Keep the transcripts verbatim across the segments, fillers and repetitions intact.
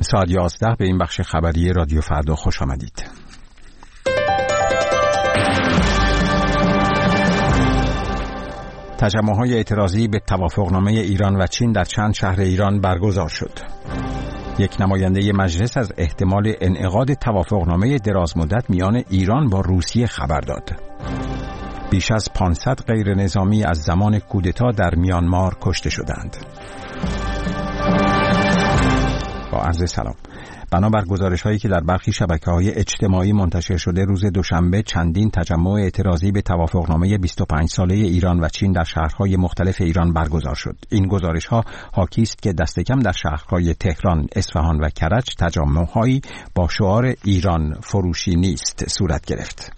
ساعت یازده به این بخش خبری رادیو فردا خوش آمدید. تجمع‌های اعتراضی به توافقنامه ایران و چین در چند شهر ایران برگزار شد. یک نماینده مجلس از احتمال انعقاد توافقنامه درازمدت میان ایران با روسیه خبر داد. بیش از پانصد غیر نظامی از زمان کودتا در میانمار کشته شدند. با عرض سلام. بنابر گزارش‌هایی که در برخی شبکه‌های اجتماعی منتشر شده، روز دوشنبه چندین تجمع اعتراضی به توافقنامه بیست و پنج ساله ایران و چین در شهرهای مختلف ایران برگزار شد. این گزارش‌ها حاکی است که دست کم در شهرهای تهران، اصفهان و کرج تجمع‌هایی با شعار ایران فروشی نیست صورت گرفت.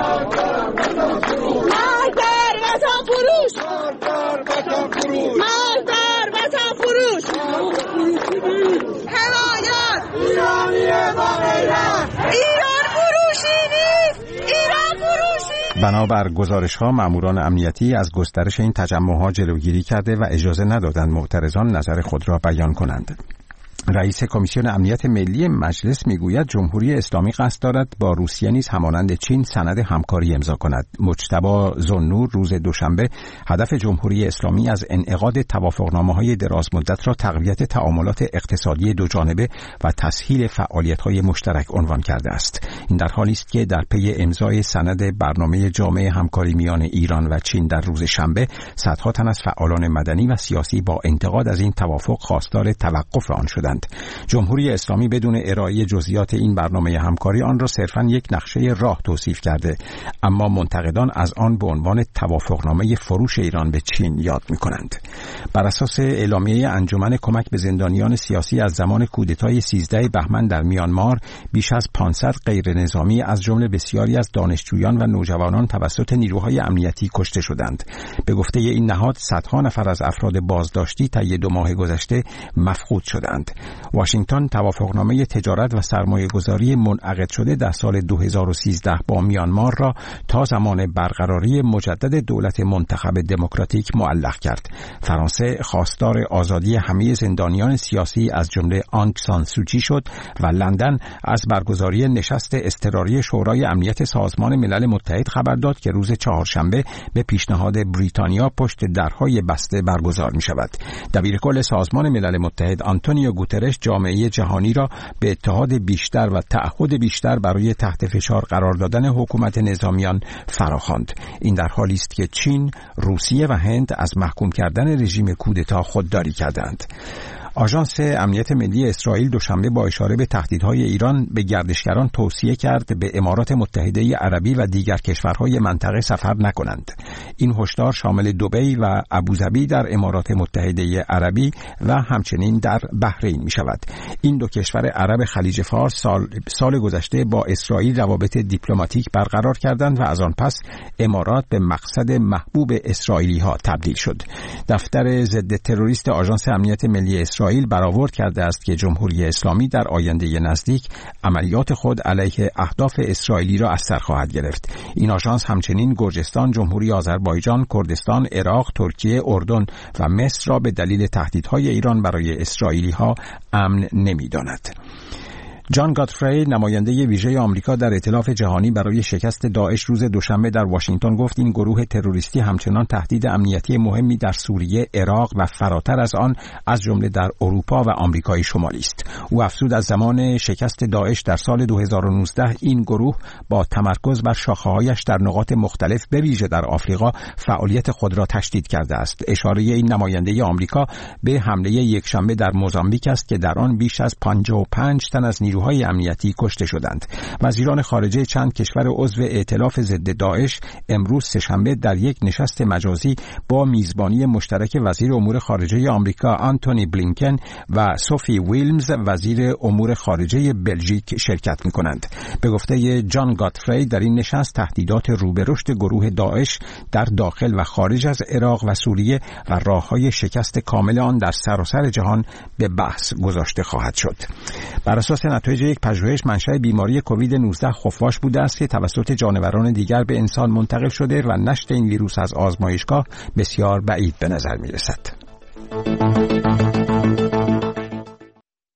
بنابر گزارش‌ها ماموران امنیتی از گسترش این تجمع‌ها جلوگیری کرده و اجازه ندادند معترضان نظر خود را بیان کنند. رئیس کمیسیون امنیت ملی مجلس میگوید جمهوری اسلامی قصد دارد با روسیه نیز همانند چین سند همکاری امضا کند. مجتبی ذوالنور روز دوشنبه هدف جمهوری اسلامی از انعقاد توافقنامه‌های درازمدت را تقویت تعاملات اقتصادی دوجانبه و تسهیل فعالیت‌های مشترک عنوان کرده است. این در حالی است که در پی امضای سند برنامه جامع همکاری میان ایران و چین در روز شنبه، صدها تن از فعالان مدنی و سیاسی با انتقاد از این توافق خواستار توقف آن شدند. جمهوری اسلامی بدون ارائه جزئیات این برنامه همکاری آن را صرفاً یک نقشه راه توصیف کرده، اما منتقدان از آن به عنوان توافقنامه فروش ایران به چین یاد می‌کنند. بر اساس اعلامیه انجمن کمک به زندانیان سیاسی از زمان کودتای سیزده بهمن در میانمار، بیش از پانصد غیر نظامی از جمله بسیاری از دانشجویان و نوجوانان توسط نیروهای امنیتی کشته شدند. به گفته این نهاد، صدها نفر از افراد بازداشتی طی دو ماه گذشته مفقود شدند. واشنگتن توافقنامه تجارت و سرمایه‌گذاری منعقد شده در سال دو هزار و سیزده با میانمار را تا زمان برقراری مجدد دولت منتخب دموکراتیک معلق کرد. فرانسه خواستار آزادی همه زندانیان سیاسی از جمله آنگ سان سوچی شد و لندن از برگزاری نشست اضطراری شورای امنیت سازمان ملل متحد خبر داد که روز چهارشنبه به پیشنهاد بریتانیا پشت درهای بسته برگزار می شود. دبیرکل سازمان ملل متحد آنتونیو گوترش جامعه جهانی را به اتحاد بیشتر و تعهد بیشتر برای تحت فشار قرار دادن حکومت نظامیان فراخواند. این در حالی است که چین، روسیه و هند از محکوم کردن رژیم کودتا خودداری کردند. آژانس امنیت ملی اسرائیل دوشنبه با اشاره به تهدیدهای ایران به گردشگران توصیه کرد به امارات متحده عربی و دیگر کشورهای منطقه سفر نکنند. این هشدار شامل دبی و ابوظبی در امارات متحده عربی و همچنین در بحرین می شود. این دو کشور عرب خلیج فارس سال, سال گذشته با اسرائیل روابط دیپلماتیک برقرار کردند و از آن پس امارات به مقصد محبوب اسرائیلی ها تبدیل شد. دفتر ضد تروریست آژانس امنیت ملی اسرائیل اسرائیل برآورد کرده است که جمهوری اسلامی در آینده نزدیک عملیات خود علیه اهداف اسرائیلی را از سر خواهد گرفت. این آژانس همچنین گرجستان، جمهوری آذربایجان، کردستان، عراق، ترکیه، اردن و مصر را به دلیل تهدیدهای ایران برای اسرائیلی‌ها امن نمی‌داند. جان گاتفری، نماینده ویژه آمریکا در ائتلاف جهانی برای شکست داعش، روز دوشنبه در واشنگتن گفت این گروه تروریستی همچنان تهدید امنیتی مهمی در سوریه، عراق و فراتر از آن از جمله در اروپا و آمریکای شمالی است. او افزود از زمان شکست داعش در سال دو هزار و نوزده این گروه با تمرکز بر شاخه‌هایش در نقاط مختلف به ویژه در آفریقا فعالیت خود را تشدید کرده است. اشاره این نماینده آمریکا به حمله یکشنبه در موزامبیک است که در آن بیش از پنجاه و پنج تن از نیروهای امنیتی کشته شدند. وزیران خارجه چند کشور عضو ائتلاف ضد داعش امروز سه‌شنبه در یک نشست مجازی با میزبانی مشترک وزیر امور خارجه آمریکا آنتونی بلینکن و سوفی ویلمز وزیر امور خارجه بلژیک شرکت می‌کنند. به گفته جان گاتفری در این نشست تهدیدات رو به رشد گروه داعش در داخل و خارج از عراق و سوریه و راه‌های شکست کامل آن در سراسر جهان به بحث گذاشته خواهد شد. بر اساس نتایج یک پژوهش منشأ بیماری کووید نوزده خفاش بوده است که توسط جانوران دیگر به انسان منتقل شده و نشت این ویروس از آزمایشگاه بسیار بعید به نظر می‌رسد.